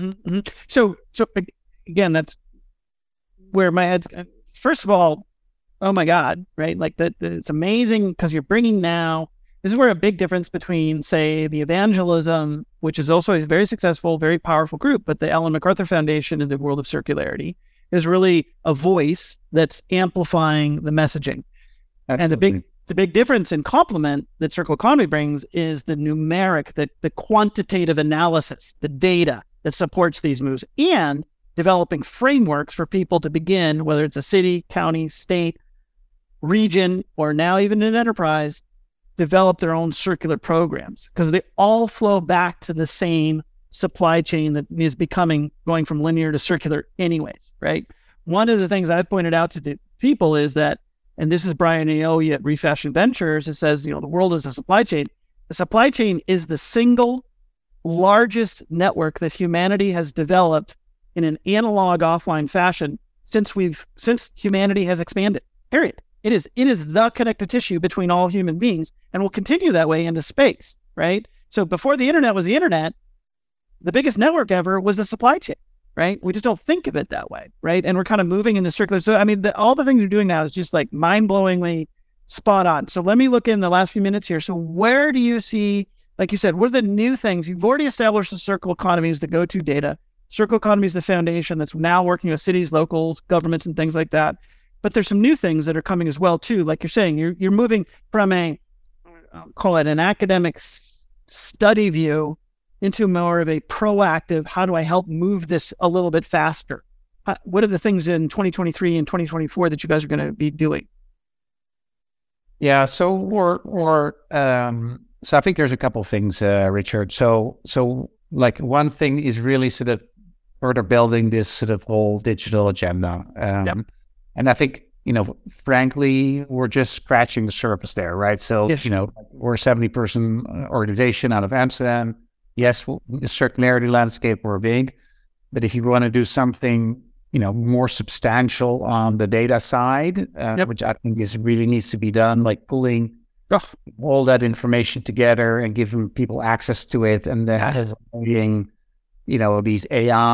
So again, that's where my head's. First of all, oh my God, right? It's amazing because you're bringing now. This is where a big difference between, say, the evangelism, which is also a very successful, very powerful group, but the Ellen MacArthur Foundation in the world of circularity is really a voice that's amplifying the messaging. Absolutely. And the big difference in complement that circular economy brings is the numeric, the quantitative analysis, the data that supports these moves, and developing frameworks for people to begin, whether it's a city, county, state, region, or now even an enterprise, develop their own circular programs, because they all flow back to the same supply chain that is going from linear to circular anyways, right? One of the things I've pointed out to the people is that, and this is Brian Aoye at Refashion Ventures, it says, the world is a supply chain. The supply chain is the single largest network that humanity has developed in an analog offline fashion since humanity has expanded, period. It is the connective tissue between all human beings, and will continue that way into space, right? So before the internet was the internet, the biggest network ever was the supply chain, right? We just don't think of it that way, right? And we're kind of moving in the circular. So, all the things you're doing now is just mind-blowingly spot on. So let me look in the last few minutes here. So where do you see, like you said, what are the new things? You've already established the circular economy as the go-to data. Circular economy is the foundation that's now working with cities, locals, governments, and things like that. But there's some new things that are coming as well, too. Like you're saying, you're moving from call it an academic study view into more of a proactive, how do I help move this a little bit faster? What are the things in 2023 and 2024 that you guys are going to be doing? Yeah, so so I think there's a couple of things, Richard. So one thing is really sort of further building this sort of whole digital agenda. And I think, frankly, we're just scratching the surface there, right? So, yes. We're a 70-person organization out of Amsterdam. Yes, the circularity landscape, we're big. But if you want to do something, more substantial on the data side, which I think really needs to be done, like pulling all that information together and giving people access to it, and then having, these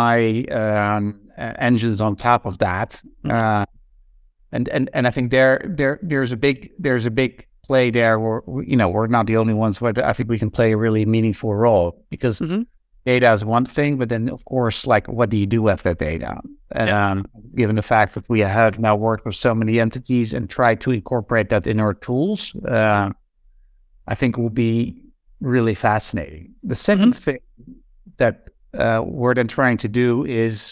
AI engines on top of that. And I think there's a big play there. We're not the only ones, but I think we can play a really meaningful role because data is one thing, but then of course, like, what do you do with that data? And given the fact that we have now worked with so many entities and tried to incorporate that in our tools, I think will be really fascinating. The second thing that we're then trying to do is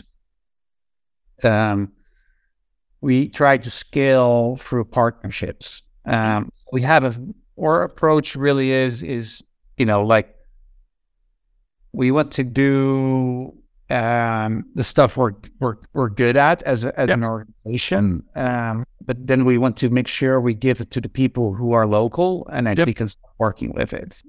we try to scale through partnerships. We have our approach really is like, we want to do the stuff we're good at as an organization, but then we want to make sure we give it to the people who are local and actually can start working with it.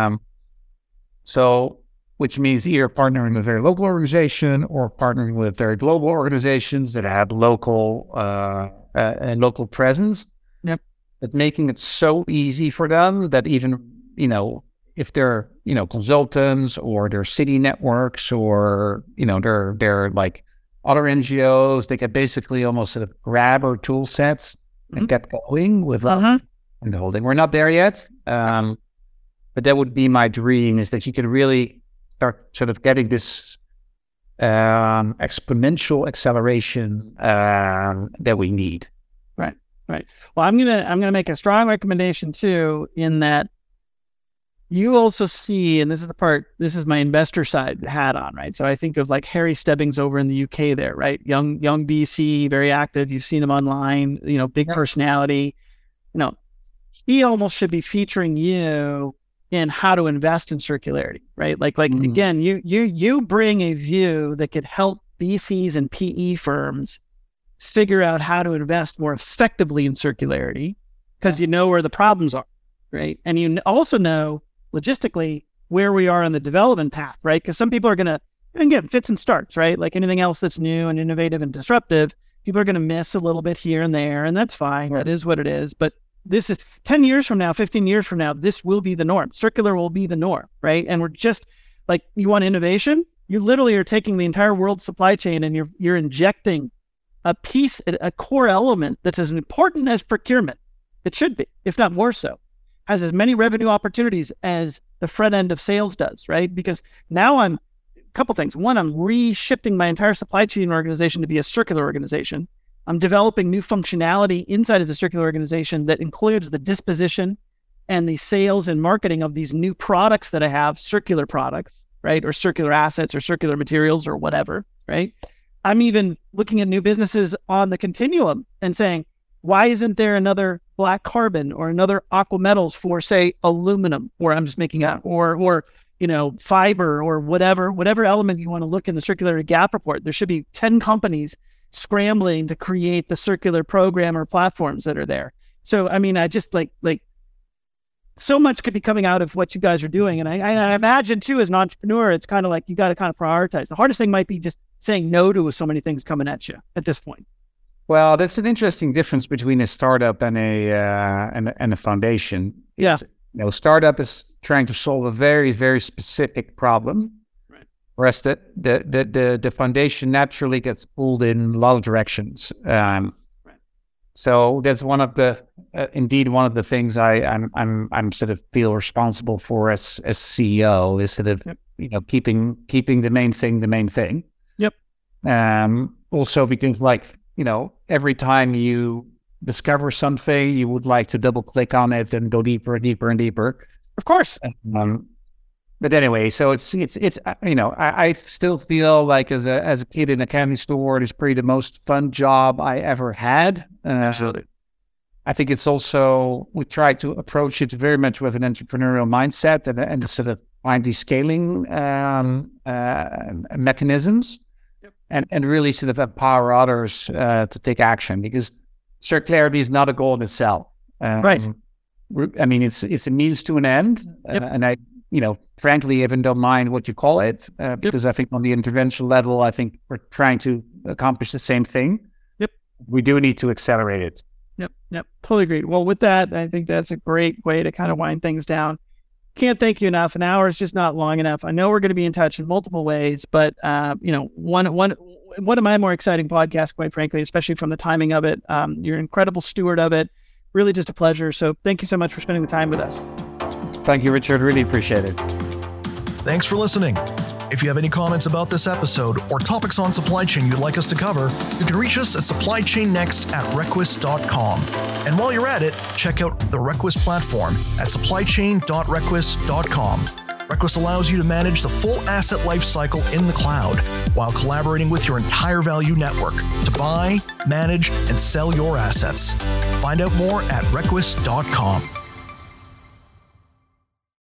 So, which means either partnering with a very local organization or partnering with very global organizations that have local and local presence. But making it so easy for them that even if they're consultants or they're city networks or they're like other NGOs, they can basically almost sort of grab our tool sets and get going with and the whole thing. We're not there yet, but that would be my dream, is that you can really start sort of getting this exponential acceleration that we need. Right. Well, I'm gonna make a strong recommendation too, in that you also see, and this is my investor side hat on, right? So I think of like Harry Stebbings over in the UK there, right? Young VC, very active. You've seen him online, big personality. He almost should be featuring you in how to invest in circularity, right? Like again, you bring a view that could help VCs and PE firms figure out how to invest more effectively in circularity, because you know where the problems are, right? And you also know logistically where we are on the development path, right? Because some people are going to, and again, fits and starts, right? Like anything else that's new and innovative and disruptive, people are going to miss a little bit here and there, and that's fine. That is what it is. But this is 10 years from now, 15 years from now, this will be the norm. Circular will be the norm, right? And we're just like, you want innovation? You literally are taking the entire world supply chain and you're injecting a core element that's as important as procurement. It should be, if not more so, has as many revenue opportunities as the front end of sales does, right? Because now a couple things. One, I'm reshifting my entire supply chain organization to be a circular organization. I'm developing new functionality inside of the circular organization that includes the disposition and the sales and marketing of these new products that I have, circular products, right? Or circular assets or circular materials or whatever, right? I'm even looking at new businesses on the continuum and saying, why isn't there another black carbon or another aqua metals for, say, aluminum, or I'm just making up, or fiber, or whatever element you want to look in the circularity gap report. There should be 10 companies scrambling to create the circular program or platforms that are there. So, I mean, I just like so much could be coming out of what you guys are doing. And I imagine too, as an entrepreneur, it's kind of like, you got to kind of prioritize. The hardest thing might be just saying no to so many things coming at you at this point. Well, that's an interesting difference between a startup and a foundation. Startup is trying to solve a very, very specific problem, right? Whereas the foundation naturally gets pulled in a lot of directions. Right. So that's one of the things I'm sort of feel responsible for as CEO, is sort of keeping the main thing. Yep. Also because every time you discover something, you would like to double click on it and go deeper and deeper and deeper. Of course. But anyway, so it's I still feel like as a kid in a candy store, it is probably the most fun job I ever had. Absolutely. I think it's also, we try to approach it very much with an entrepreneurial mindset and sort of find these scaling mechanisms. And really sort of empower others to take action, because circularity is not a goal in itself. Right. I mean, it's a means to an end. And I, frankly, even don't mind what you call it, because I think on the intervention level, I think we're trying to accomplish the same thing. Yep. We do need to accelerate it. Yep. Totally agreed. Well, with that, I think that's a great way to kind of wind things down. Can't thank you enough. An hour is just not long enough. I know we're going to be in touch in multiple ways, but one of my more exciting podcasts, quite frankly, especially from the timing of it. You're an incredible steward of it. really just a pleasure. So thank you so much for spending the time with us. Thank you, Richard. Really appreciate it. Thanks for listening. If you have any comments about this episode or topics on supply chain you'd like us to cover, you can reach us at supplychainnext@requis.com. And while you're at it, check out the Requis platform at supplychain.requis.com. Requis allows you to manage the full asset lifecycle in the cloud while collaborating with your entire value network to buy, manage, and sell your assets. Find out more at requis.com.